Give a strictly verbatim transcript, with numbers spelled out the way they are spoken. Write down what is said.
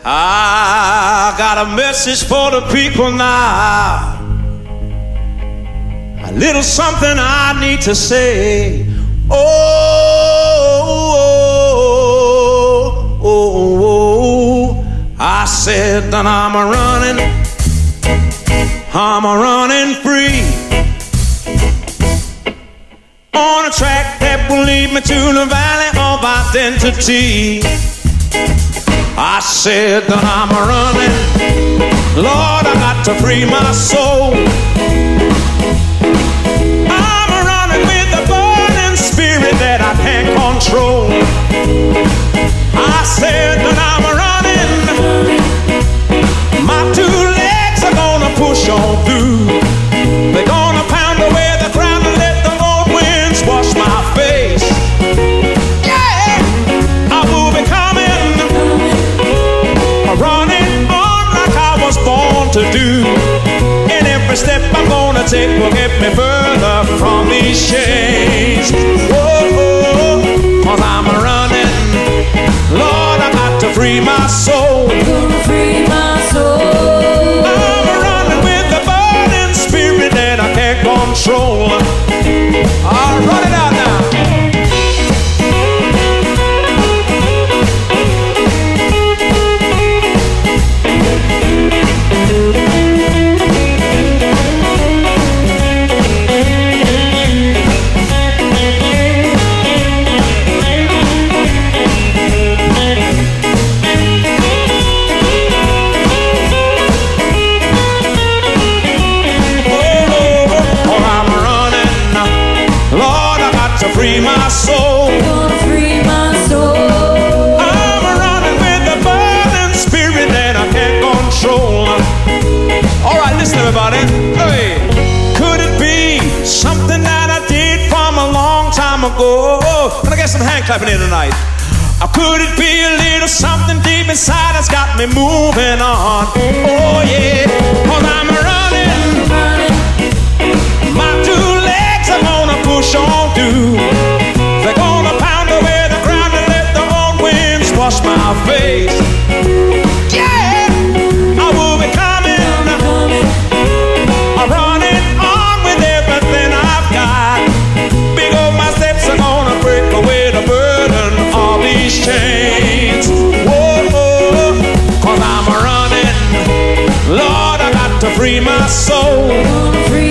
I got a message for the people now. A little something I need to say. Oh, oh, oh, oh. I said that I'm a running, I'm a running free on a track that will lead me to the valley of identity. I said that I'm a running, Lord, I got to free my soul. I'm a running with a burning spirit that I can't control. I said that I'm a running, my two legs are gonna push on through. They're gonna pound away the ground and let the old winds wash my face. Yeah, I will be coming, running on like I was born to do. And every step I'm gonna take will get me further from these chains. Whoa, cause I'm a running, Lord, I got to free my soul. Gonna free my soul. I'm a running with a burning spirit that I can't control. I'll run it out now. Free my soul. Gonna free my soul. I'm running with a burning spirit that I can't control. All right, listen, everybody. Hey, could it be something that I did from a long time ago? Can I get some hand clapping here tonight? Or could it be a little something deep inside that's got me moving on? Oh yeah, cause I'm running, my two legs are gonna push on through. They're gonna pound away the ground and let the old winds wash my face. Yeah, I will be coming, I'm running on with everything I've got. Big old my steps are gonna break away the burden of these chains. Whoa, cause I'm running, Lord, I got to free my soul.